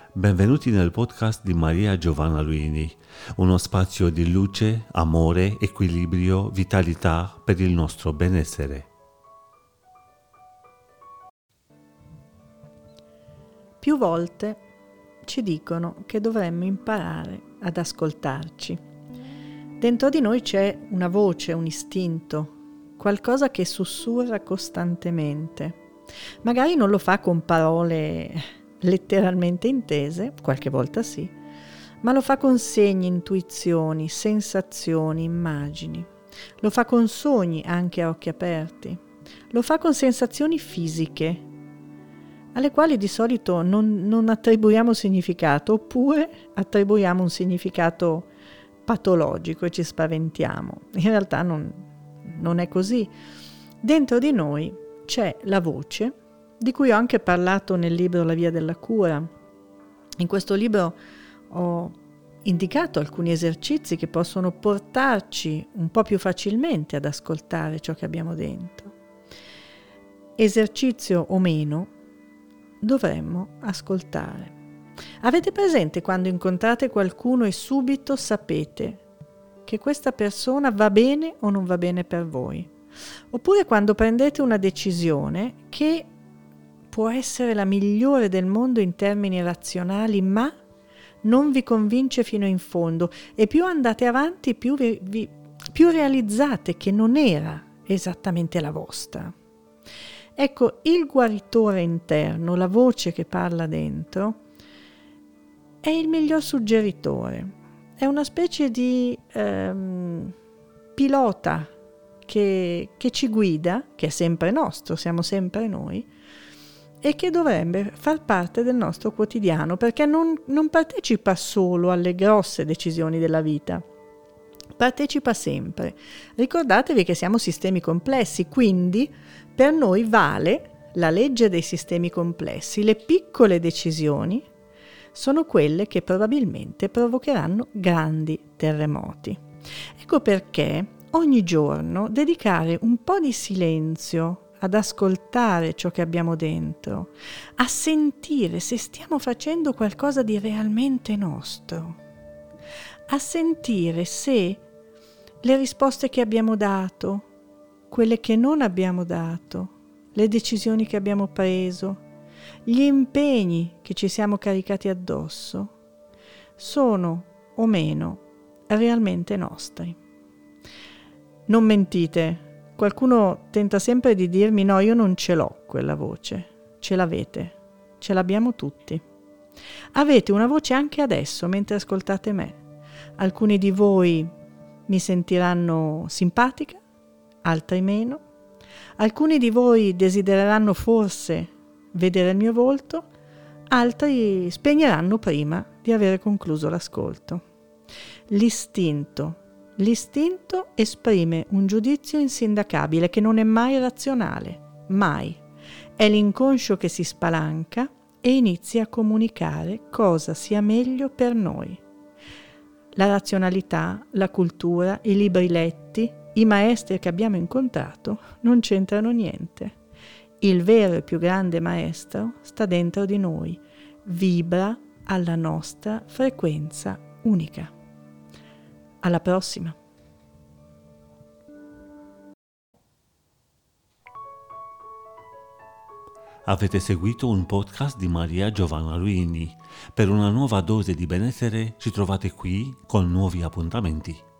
Benvenuti nel podcast di Maria Giovanna Luini, uno spazio di luce, amore, equilibrio, vitalità per il nostro benessere. Più volte ci dicono che dovremmo imparare ad ascoltarci. Dentro di noi c'è una voce, un istinto, qualcosa che sussurra costantemente. Magari non lo fa con parole letteralmente intese, qualche volta sì, ma lo fa con segni, intuizioni, sensazioni, immagini. Lo fa con sogni anche a occhi aperti. Lo fa con sensazioni fisiche, alle quali di solito non attribuiamo significato, oppure attribuiamo un significato patologico e ci spaventiamo. In realtà non è così. Dentro di noi c'è la voce, di cui ho anche parlato nel libro La via della cura. In questo libro ho indicato alcuni esercizi che possono portarci un po' più facilmente ad ascoltare ciò che abbiamo dentro. Esercizio o meno, dovremmo ascoltare. Avete presente quando incontrate qualcuno e subito sapete che questa persona va bene o non va bene per voi? Oppure quando prendete una decisione che può essere la migliore del mondo in termini razionali, ma non vi convince fino in fondo, e più andate avanti più realizzate che non era esattamente la vostra. Ecco, il guaritore interno, la voce che parla dentro, è il miglior suggeritore. È una specie di pilota che ci guida, che è sempre nostro, siamo sempre noi, e che dovrebbe far parte del nostro quotidiano, perché non partecipa solo alle grosse decisioni della vita, partecipa sempre. Ricordatevi che siamo sistemi complessi, quindi per noi vale la legge dei sistemi complessi. Le piccole decisioni sono quelle che probabilmente provocheranno grandi terremoti. Ecco perché ogni giorno dedicare un po' di silenzio ad ascoltare ciò che abbiamo dentro, a sentire se stiamo facendo qualcosa di realmente nostro, a sentire se le risposte che abbiamo dato, quelle che non abbiamo dato, le decisioni che abbiamo preso, gli impegni che ci siamo caricati addosso, sono o meno realmente nostri. Non mentite. Qualcuno tenta sempre di dirmi: no, io non ce l'ho quella voce. Ce l'avete, ce l'abbiamo tutti. Avete una voce anche adesso mentre ascoltate me. Alcuni di voi mi sentiranno simpatica, altri meno. Alcuni di voi desidereranno forse vedere il mio volto, altri spegneranno prima di avere concluso l'ascolto. L'istinto esprime un giudizio insindacabile che non è mai razionale, mai. È l'inconscio che si spalanca e inizia a comunicare cosa sia meglio per noi. La razionalità, la cultura, i libri letti, i maestri che abbiamo incontrato non c'entrano niente. Il vero e più grande maestro sta dentro di noi, vibra alla nostra frequenza unica. Alla prossima! Avete seguito un podcast di Maria Giovanna Luini. Per una nuova dose di benessere ci trovate qui con nuovi appuntamenti.